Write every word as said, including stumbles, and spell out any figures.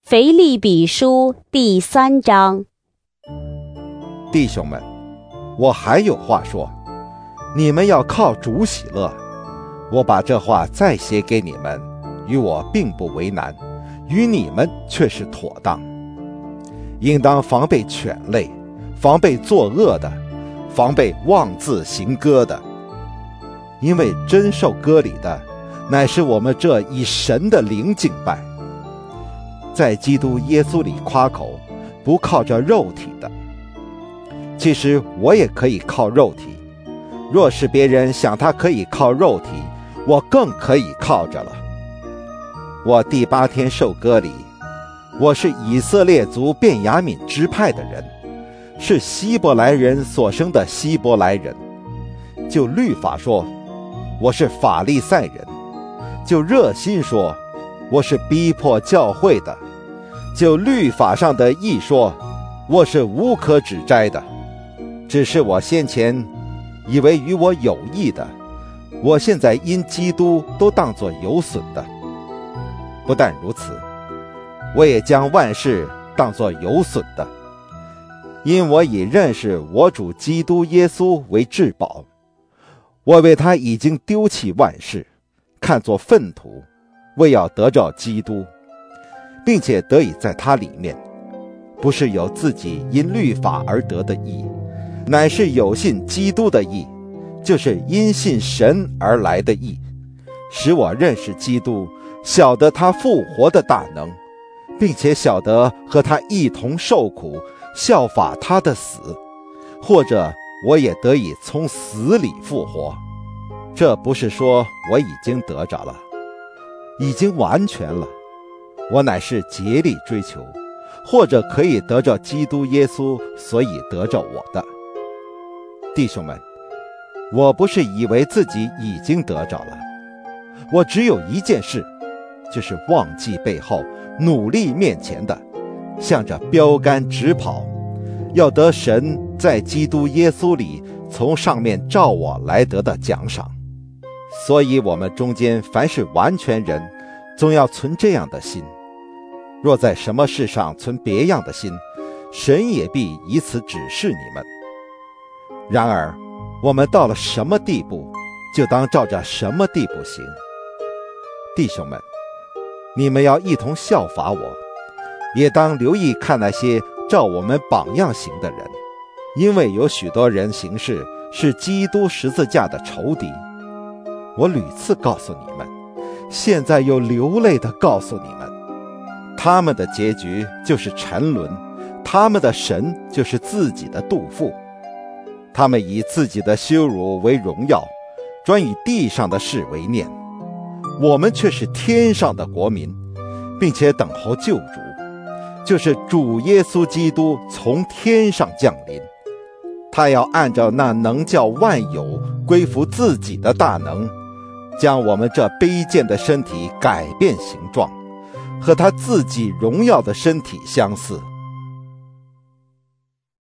腓立比书第三章。 弟兄们，我还有话说，你们要靠主喜乐。我把这话再写给你们，与我并不为难，与你们却是妥当。应当防备犬类，防备作恶的，防备妄自行割的。因为真受割礼的，乃是我们这以神的灵敬拜，在基督耶稣里夸口，不靠着肉体的。其实我也可以靠肉体，若是别人想他可以靠肉体，我更可以靠着了。我第八天受割礼，我是以色列族便雅悯支派的人，是希伯来人所生的希伯来人。就律法说，我是法利赛人；就热心说，我是逼迫教会的；就律法上的义说，我是无可指摘的。只是我先前以为与我有益的，我现在因基督都当作有损的。不但如此，我也将万事当作有损的，因我以认识我主基督耶稣为至宝。我为他已经丢弃万事，看作粪土，为要得着基督，并且得以在他里面，不是有自己因律法而得的义，乃是有信基督的义，就是因信神而来的义，使我认识基督，晓得他复活的大能，并且晓得和他一同受苦，效法他的死，或者我也得以从死里复活。这不是说我已经得着了，已经完全了，我乃是竭力追求，或者可以得着基督耶稣，所以得着我的。弟兄们，我不是以为自己已经得着了，我只有一件事，就是忘记背后，努力面前的，向着标杆直跑，要得神在基督耶稣里从上面照我来得的奖赏。所以我们中间凡是完全人，总要存这样的心。若在什么事上存别样的心，神也必以此指示你们。然而我们到了什么地步，就当照着什么地步行。弟兄们，你们要一同效法我，也当留意看那些照我们榜样行的人，因为有许多人行事是基督十字架的仇敌。我屡次告诉你们，现在又流泪地告诉你们，他们的结局就是沉沦，他们的神就是自己的肚腹。他们以自己的羞辱为荣耀，专以地上的事为念。我们却是天上的国民，并且等候救主，就是主耶稣基督从天上降临。他要按照那能叫万有归服自己的大能，将我们这卑贱的身体改变形状，和他自己荣耀的身体相似。